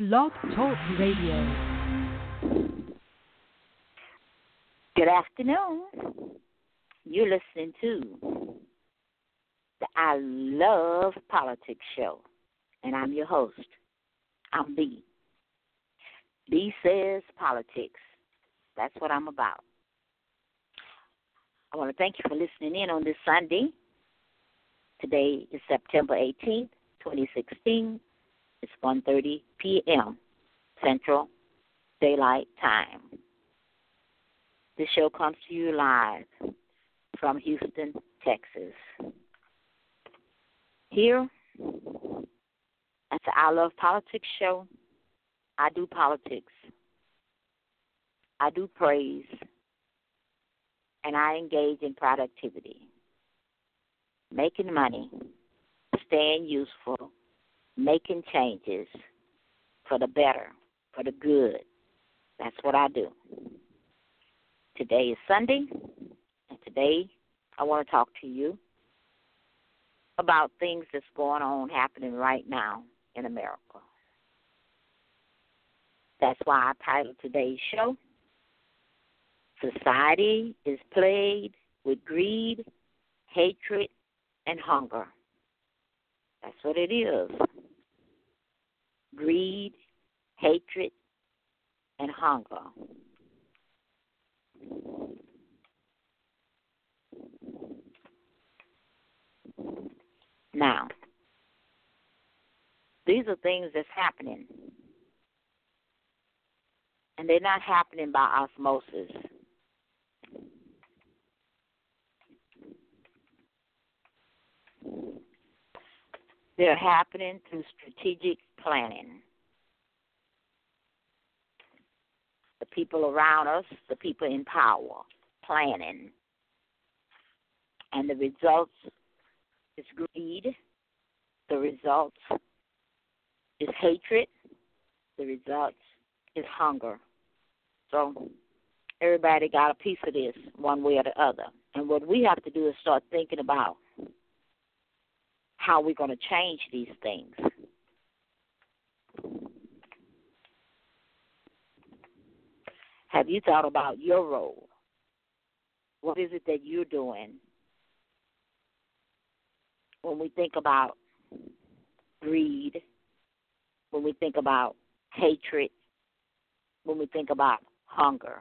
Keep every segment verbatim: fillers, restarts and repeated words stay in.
Blog Talk Radio. Good afternoon. You're listening to the I Love Politics show, and I'm your host. I'm B. B says politics. That's what I'm about. I want to thank you for listening in on this Sunday. Today is September eighteenth, twenty sixteen. It's one thirty p.m. Central Daylight Time. This show comes to you live from Houston, Texas. Here at the I Love Politics show, I do politics. I do praise. And I engage in productivity, making money, staying useful, making changes for the better, for the good. That's what I do. Today is Sunday, and today I want to talk to you about things that's going on, happening right now in America. That's why I titled today's show, Society is Plagued with Greed, Hatred, and Hunger. That's what it is. Greed, hatred, and hunger. Now, these are things that's happening, and they're not happening by osmosis. They're happening through strategic planning. The people around us, the people in power, planning. And the results is greed. The results is hatred. The results is hunger. So everybody got a piece of this one way or the other. And what we have to do is start thinking about how we're going to change these things. Have you thought about your role? What is it that you're doing when we think about greed, when we think about hatred, when we think about hunger?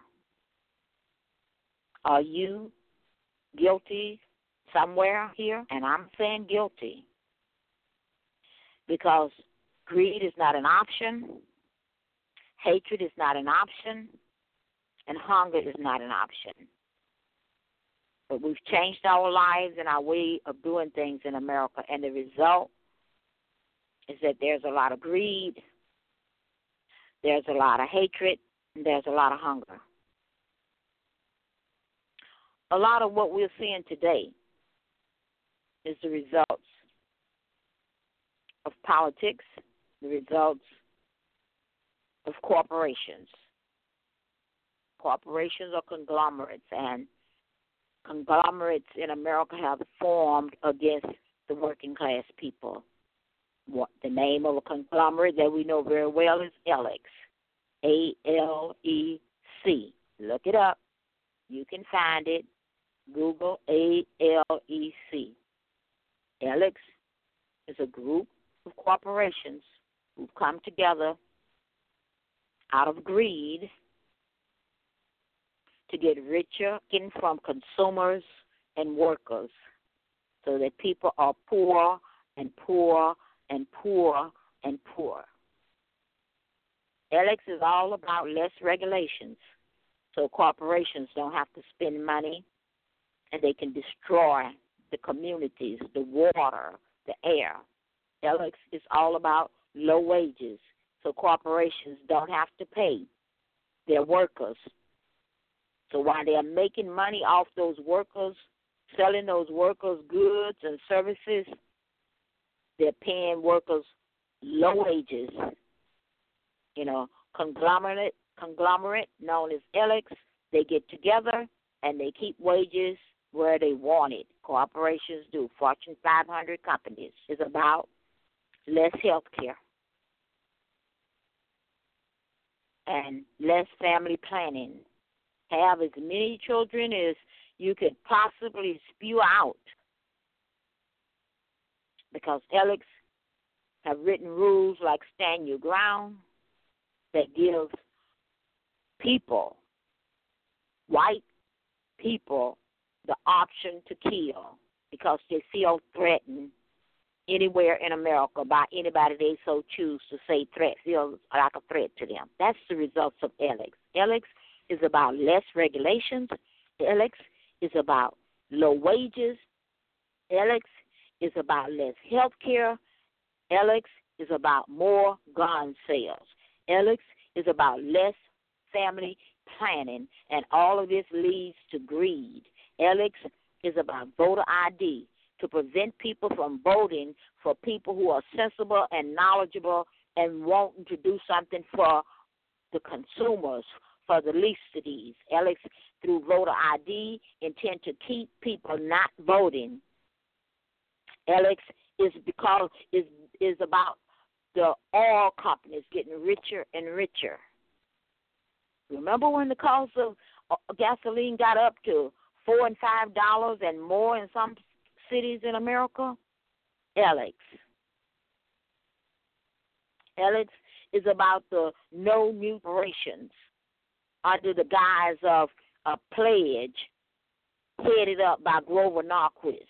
Are you guilty somewhere here? And I'm saying guilty because greed is not an option, hatred is not an option, and hunger is not an option. But we've changed our lives and our way of doing things in America, and the result is that there's a lot of greed, there's a lot of hatred, and there's a lot of hunger. A lot of what we're seeing today is the results of politics, the results of corporations. Corporations are conglomerates, and conglomerates in America have formed against the working class people. What the name of a conglomerate that we know very well is A L E C, A L E C. Look it up. You can find it. Google A L E C. A L E C is a group of corporations who've come together out of greed to get richer in from consumers and workers so that people are poor and poor and poor and poor. A L E C is all about less regulations so corporations don't have to spend money and they can destroy the communities, the water, the air. A L E C is all about low wages so corporations don't have to pay their workers. So while they're making money off those workers, selling those workers goods and services, they're paying workers low wages. You know, conglomerate, conglomerate known as A L E C, they get together and they keep wages where they want it. Corporations do. Fortune five hundred companies is about less health care. and less family planning. Have as many children as you could possibly spew out, because Alex have written rules like Stand Your Ground that gives people, white people, the option to kill because they feel threatened anywhere in America by anybody they so choose to say threat, feel like a threat to them. That's the results of Alex. Alex is about less regulations. Alex is about low wages. Alex is about less health care. Alex is about more gun sales. Alex is about less family planning, and all of this leads to greed. Alex is about voter I D to prevent people from voting for people who are sensible and knowledgeable and wanting to do something for the consumers, for the least of these. Alex, through voter I D, intend to keep people not voting. Alex is because is is about the oil companies getting richer and richer. Remember when the cost of gasoline got up to four and five dollars and more in some cities in America? Alex. Alex is about the no mutilations under the guise of a pledge headed up by Grover Norquist.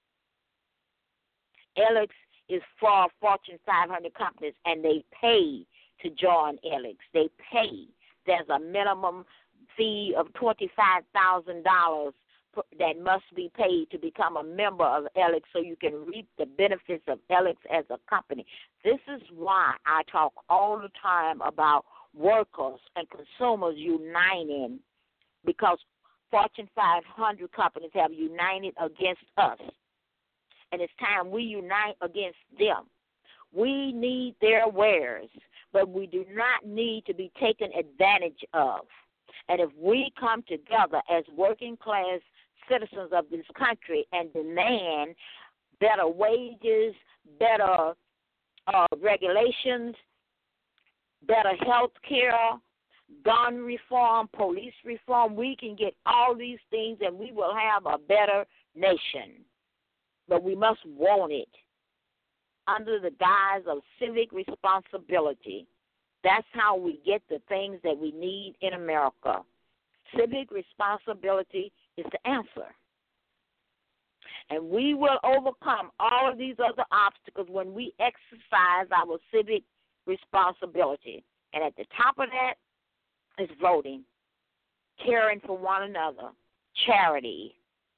Alex is for Fortune five hundred companies, and they pay to join Alex. They pay. There's a minimum fee of twenty-five thousand dollars that must be paid to become a member of Alex so you can reap the benefits of Alex as a company. This is why I talk all the time about workers and consumers uniting, because Fortune five hundred companies have united against us. And it's time we unite against them. We need their wares, but we do not need to be taken advantage of. And if we come together as working class citizens of this country and demand better wages, better uh, regulations, better health care, gun reform, police reform, we can get all these things and we will have a better nation. But we must want it under the guise of civic responsibility. That's how we get the things that we need in America. Civic responsibility is the answer. And we will overcome all of these other obstacles when we exercise our civic responsibility. And at the top of that is voting, caring for one another, charity.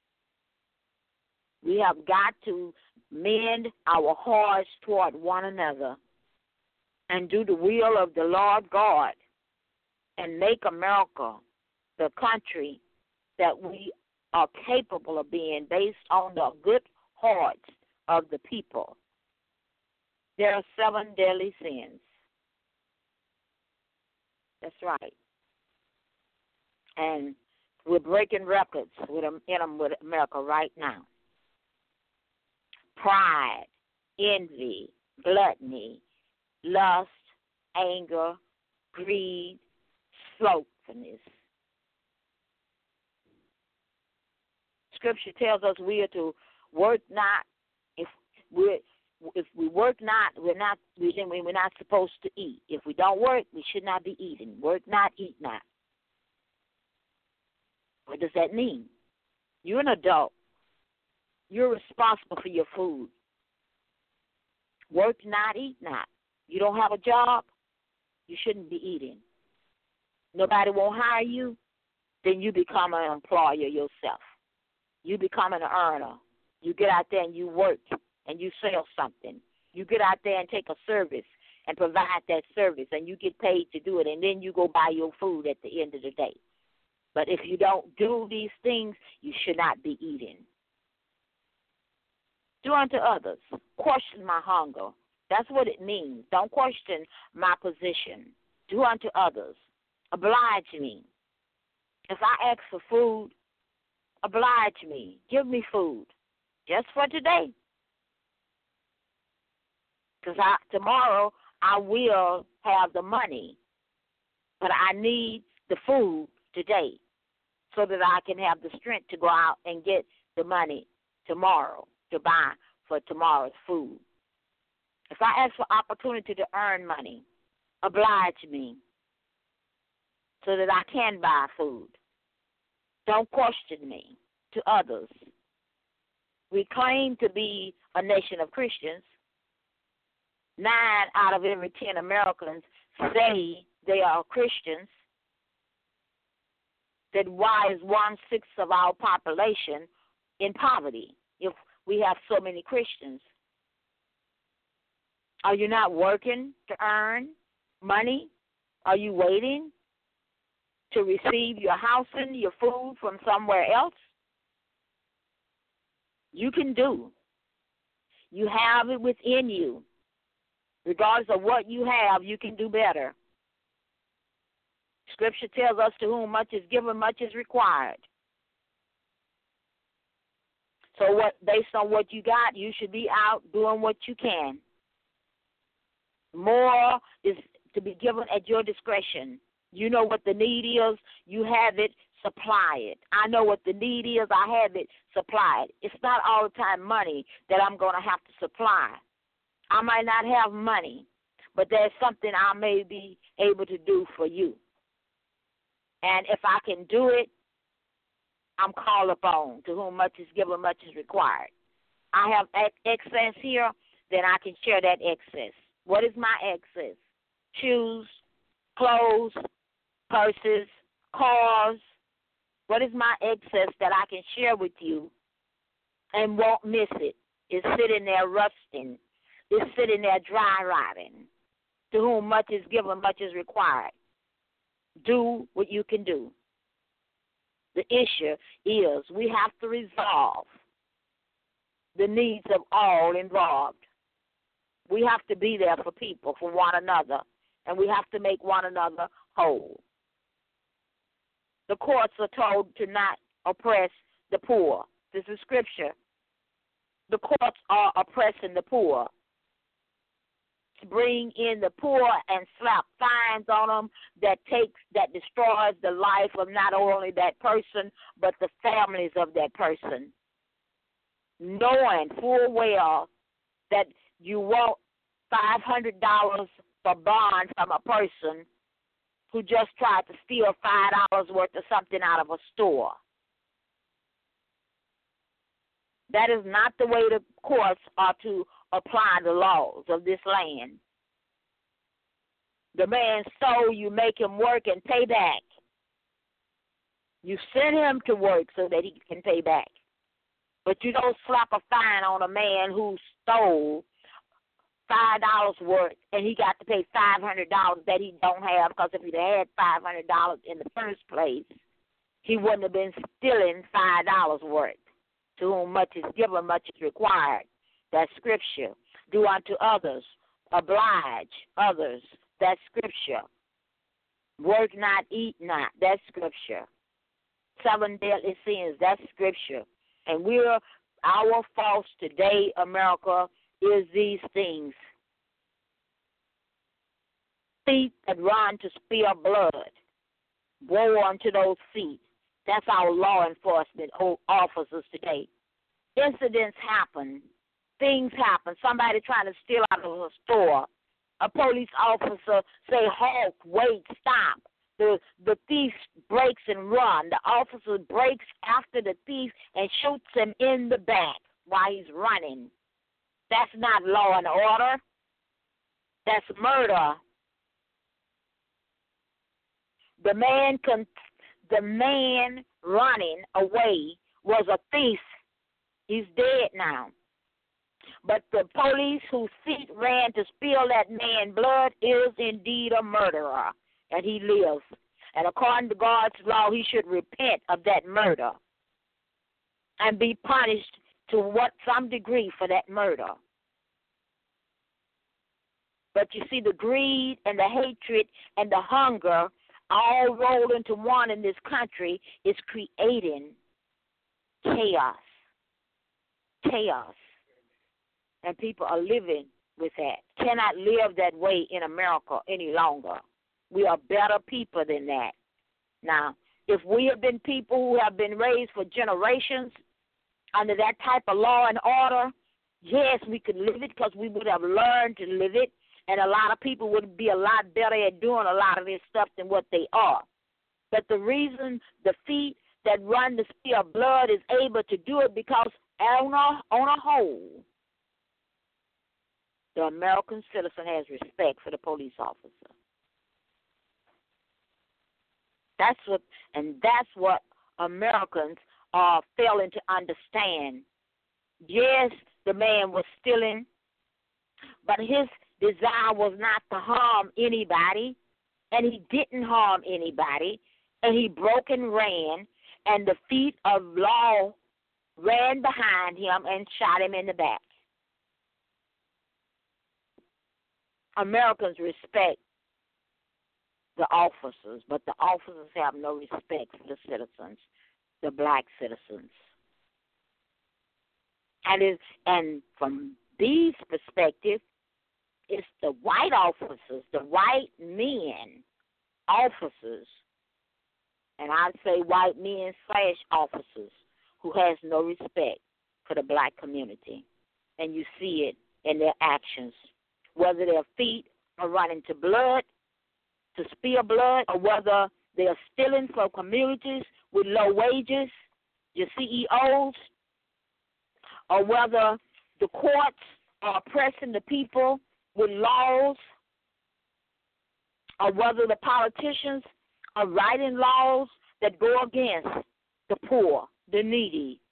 We have got to mend our hearts toward one another and do the will of the Lord God and make America the country that we are capable of being based on the good hearts of the people. There are seven deadly sins. That's right. And we're breaking records with them, in them with America right now. Pride, envy, gluttony, lust, anger, greed, slothfulness. Scripture tells us we are to work not. If we if we work not, we're not we we're not supposed to eat. If we don't work, we should not be eating. Work not, eat not. What does that mean? You're an adult. You're responsible for your food. Work not, eat not. You don't have a job, you shouldn't be eating. Nobody won't hire you, then you become an employer yourself. You become an earner. You get out there and you work and you sell something. You get out there and take a service and provide that service, and you get paid to do it, and then you go buy your food at the end of the day. But if you don't do these things, you should not be eating. Do unto others. Question my hunger. That's what it means. Don't question my position. Do unto others. Oblige me. If I ask for food, oblige me. Give me food. Just for today. Because I, tomorrow I will have the money but I need the food today so that I can have the strength to go out and get the money tomorrow to buy for tomorrow's food. If I ask for opportunity to earn money, oblige me so that I can buy food. Don't question me to others. We claim to be a nation of Christians. Nine out of every ten Americans say they are Christians. That why is one-sixth of our population in poverty if we have so many Christians? Are you not working to earn money? Are you waiting to receive your housing, your food from somewhere else? You can do. You have it within you. Regardless of what you have, you can do better. Scripture tells us to whom much is given, much is required. So what, based on what you got, you should be out doing what you can. More is to be given at your discretion. You know what the need is, you have it, supply it. I know what the need is, I have it, supply it. It's not all the time money that I'm going to have to supply. I might not have money, but there's something I may be able to do for you. And if I can do it, I'm called upon. To whom much is given, much is required. I have excess here, then I can share that excess. What is my excess? Shoes, clothes, purses, cars. What is my excess that I can share with you and won't miss it? It's sitting there rusting. It's sitting there dry rotting. To whom much is given, much is required. Do what you can do. The issue is we have to resolve the needs of all involved. We have to be there for people, for one another, and we have to make one another whole. The courts are told to not oppress the poor. This is scripture. The courts are oppressing the poor. To bring in the poor and slap fines on them that takes that destroys the life of not only that person but the families of that person. Knowing full well that you want five hundred dollars for bond from a person who just tried to steal five dollars worth of something out of a store. That is not the way the courts are to apply the laws of this land. The man stole, you make him work and pay back. You send him to work so that he can pay back. But you don't slap a fine on a man who stole five dollars worth and he got to pay five hundred dollars that he don't have, because if he'd had five hundred dollars in the first place, he wouldn't have been stealing five dollars worth. To whom much is given, much is required. That's scripture. Do unto others. Oblige others. That's scripture. Work not, eat not. That's scripture. Seven deadly sins. That's scripture. And we're, our faults today, America, is these things. Feet that run to spill blood. Woe unto those feet. That's our law enforcement officers today. Incidents happen. Things happen. Somebody trying to steal out of a store. A police officer say, halt, wait, stop. The the thief breaks and run. The officer breaks after the thief and shoots him in the back while he's running. That's not law and order. That's murder. The man con- the man running away was a thief. He's dead now. But the police whose feet ran to spill that man's blood is indeed a murderer, and he lives. And according to God's law, he should repent of that murder and be punished to what some degree for that murder. But you see, the greed and the hatred and the hunger all rolled into one in this country is creating chaos. Chaos. And people are living with that. Cannot live that way in America any longer. We are better people than that. Now, if we have been people who have been raised for generations under that type of law and order, yes, we could live it because we would have learned to live it, and a lot of people would be a lot better at doing a lot of this stuff than what they are. But the reason the feet that run the spear of blood is able to do it because on a, on a whole, the American citizen has respect for the police officer. That's what, and that's what Americans are failing to understand. Yes, the man was stealing, but his desire was not to harm anybody, and he didn't harm anybody, and he broke and ran, and the feet of law ran behind him and shot him in the back. Americans respect the officers, but the officers have no respect for the citizens, the black citizens. And is and from these perspectives, it's the white officers, the white men officers, and I'd say white men slash officers who has no respect for the black community. And you see it in their actions, whether their feet are running to blood, to spill blood, or whether they are stealing from communities with low wages, your C E Os, or whether the courts are oppressing the people with laws, or whether the politicians are writing laws that go against the poor, the needy.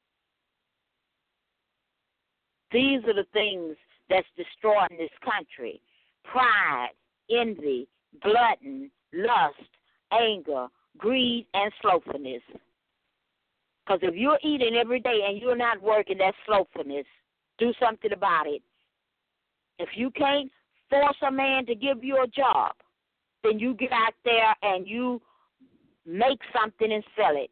These are the things that's destroying this country. Pride, envy, glutton, lust, anger, greed, and slothfulness. Because if you're eating every day and you're not working, that's slothfulness. Do something about it. If you can't force a man to give you a job, then you get out there and you make something and sell it.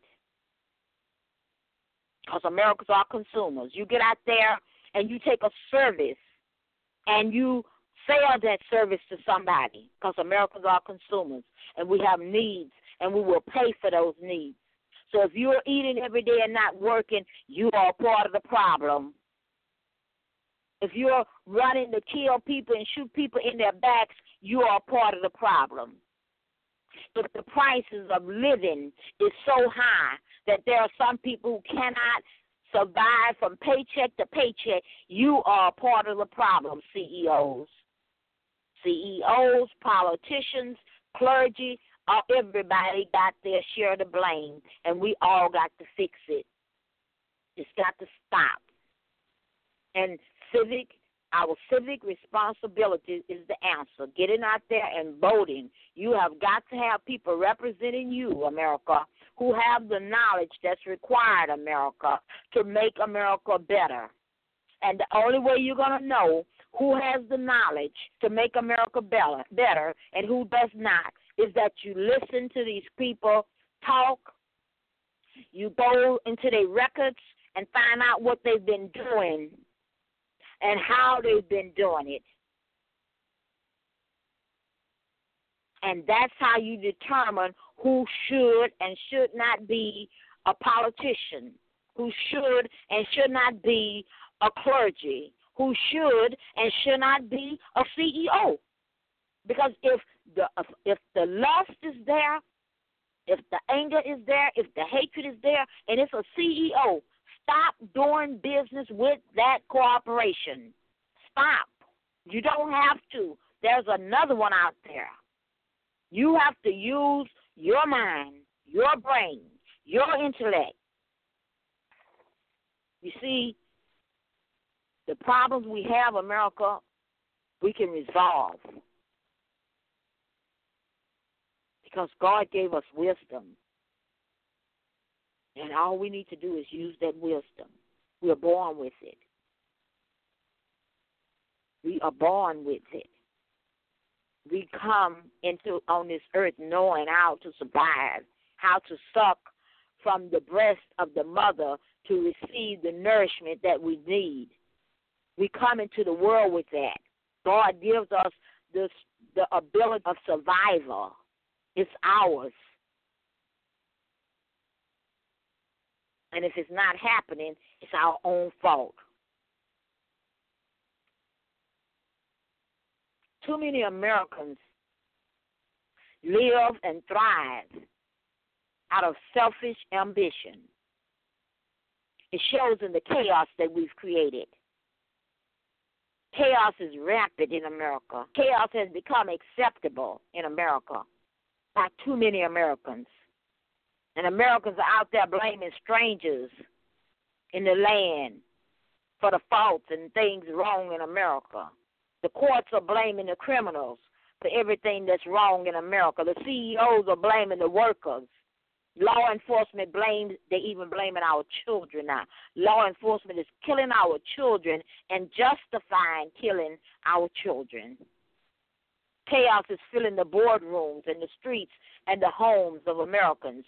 Because Americans are consumers. You get out there and you take a service and you sell that service to somebody, because Americans are consumers, and we have needs, and we will pay for those needs. So if you're eating every day and not working, you are part of the problem. If you're running to kill people and shoot people in their backs, you are part of the problem. If the prices of living is so high that there are some people who cannot survive from paycheck to paycheck, you are part of the problem, C E Os. C E Os, politicians, clergy, uh, everybody got their share of the blame, and we all got to fix it. It's got to stop. And civic, our civic responsibility is the answer. Getting out there and voting. You have got to have people representing you, America, who have the knowledge that's required, America, to make America better. And the only way you're going to know who has the knowledge to make America better, better and who does not is that you listen to these people talk, you go into their records and find out what they've been doing and how they've been doing it. And that's how you determine who should and should not be a politician, who should and should not be a clergy, who should and should not be a C E O. Because if the if the lust is there, if the anger is there, if the hatred is there, and it's a C E O, stop doing business with that corporation. Stop. You don't have to. There's another one out there. You have to use your mind, your brain, your intellect. You see, the problems we have, America, we can resolve. Because God gave us wisdom. And all we need to do is use that wisdom. We are born with it. We are born with it. We come into on this earth knowing how to survive, how to suck from the breast of the mother to receive the nourishment that we need. We come into the world with that. God gives us this the ability of survival. It's ours. And if it's not happening, it's our own fault. Too many Americans live and thrive out of selfish ambition. It shows in the chaos that we've created. Chaos is rampant in America. Chaos has become acceptable in America by too many Americans. And Americans are out there blaming strangers in the land for the faults and things wrong in America. The courts are blaming the criminals for everything that's wrong in America. The C E Os are blaming the workers. Law enforcement blames, they even blaming our children now. Law enforcement is killing our children and justifying killing our children. Chaos is filling the boardrooms and the streets and the homes of Americans.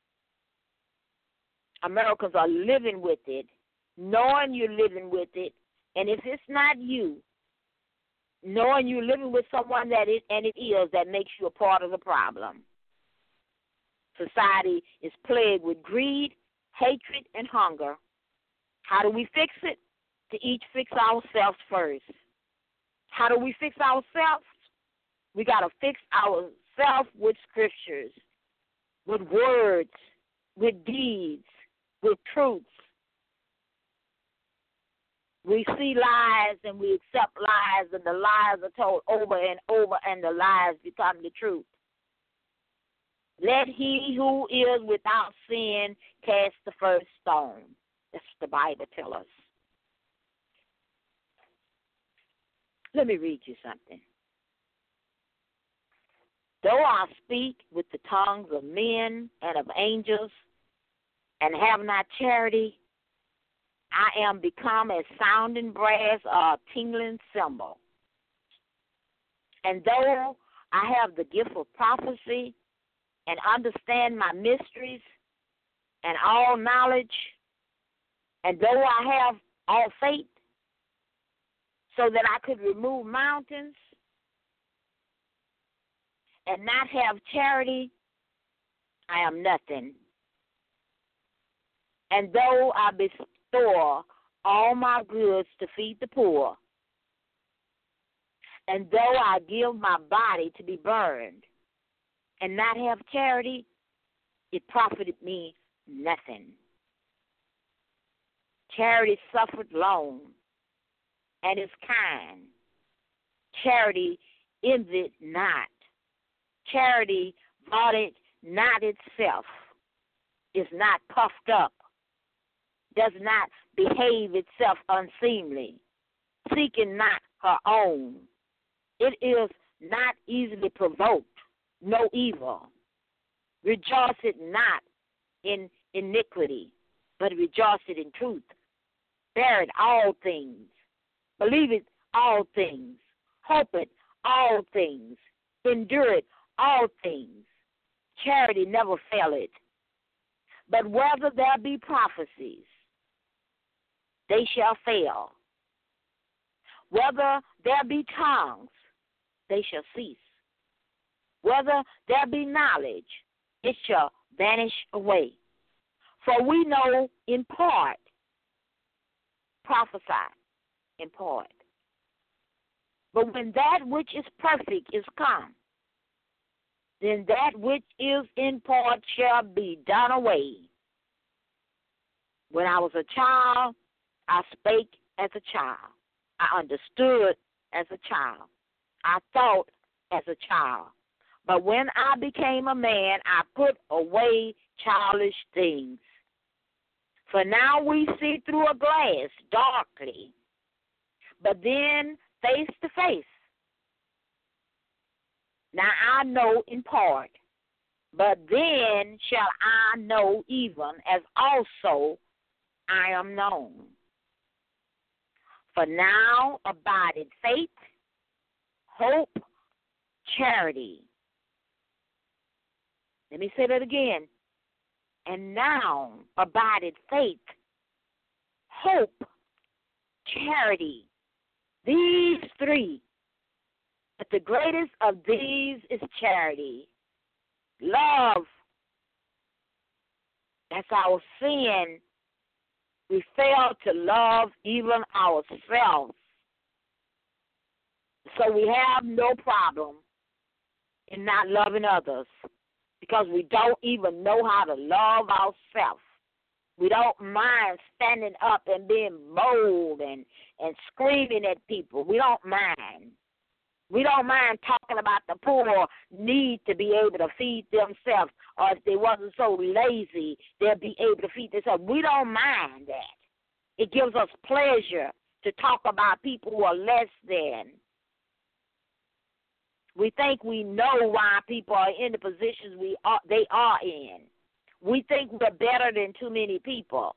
Americans are living with it, knowing you're living with it, and if it's not you, knowing you're living with someone that is, and it is, that makes you a part of the problem. Society is plagued with greed, hatred, and hunger. How do we fix it? To each fix ourselves first. How do we fix ourselves? We got to fix ourselves with scriptures, with words, with deeds, with truths. We see lies and we accept lies, and the lies are told over and over, and the lies become the truth. Let he who is without sin cast the first stone. That's what the Bible tells us. Let me read you something. Though I speak with the tongues of men and of angels and have not charity, I am become as sounding brass or a tingling cymbal. And though I have the gift of prophecy and understand my mysteries and all knowledge, and though I have all faith so that I could remove mountains and not have charity, I am nothing. And though I bestow all my goods to feed the poor, and though I give my body to be burned and not have charity, it profited me nothing. Charity suffered long and is kind. Charity envied not. Charity vaunted not itself, is not puffed up, does not behave itself unseemly, seeking not her own. It is not easily provoked, no evil. Rejoiceth not in iniquity, but rejoiceth in truth. Beareth all things, believeth all things, hopeth all things, endureth all things. Charity never faileth. But whether there be prophecies, they shall fail. Whether there be tongues, they shall cease. Whether there be knowledge, it shall vanish away. For we know in part, prophesy in part. But when that which is perfect is come, then that which is in part shall be done away. When I was a child, I spake as a child. I understood as a child. I thought as a child. But when I became a man, I put away childish things. For now we see through a glass darkly, but then face to face. Now I know in part, but then shall I know even as also I am known. For now abideth faith, hope, charity. Let me say that again. And now abideth faith, hope, charity. These three. But the greatest of these is charity. Love. That's our sin. We fail to love even ourselves. So we have no problem in not loving others because we don't even know how to love ourselves. We don't mind standing up and being bold and, and screaming at people. We don't mind. We don't mind talking about the poor need to be able to feed themselves, or if they wasn't so lazy, they'll be able to feed themselves. We don't mind that. It gives us pleasure to talk about people who are less than. We think we know why people are in the positions we are, they are in. We think we're better than too many people.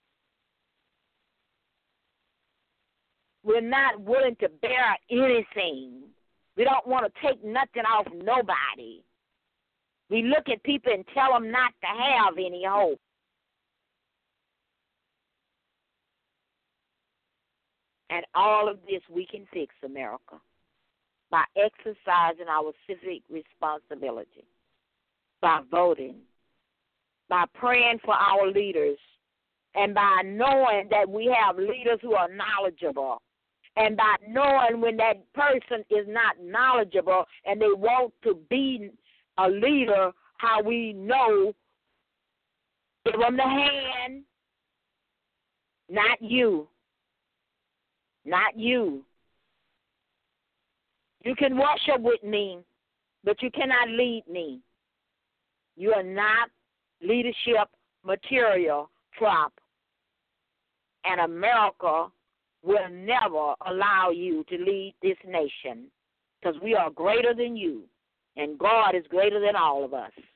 We're not willing to bear anything. We don't want to take nothing off nobody. We look at people and tell them not to have any hope. And all of this we can fix, America, by exercising our civic responsibility, by voting, by praying for our leaders, and by knowing that we have leaders who are knowledgeable, and by knowing when that person is not knowledgeable and they want to be a leader, how we know, give them the hand, not you, not you. You can worship with me, but you cannot lead me. You are not leadership material, Trump. And America will never allow you to lead this nation because we are greater than you, and God is greater than all of us.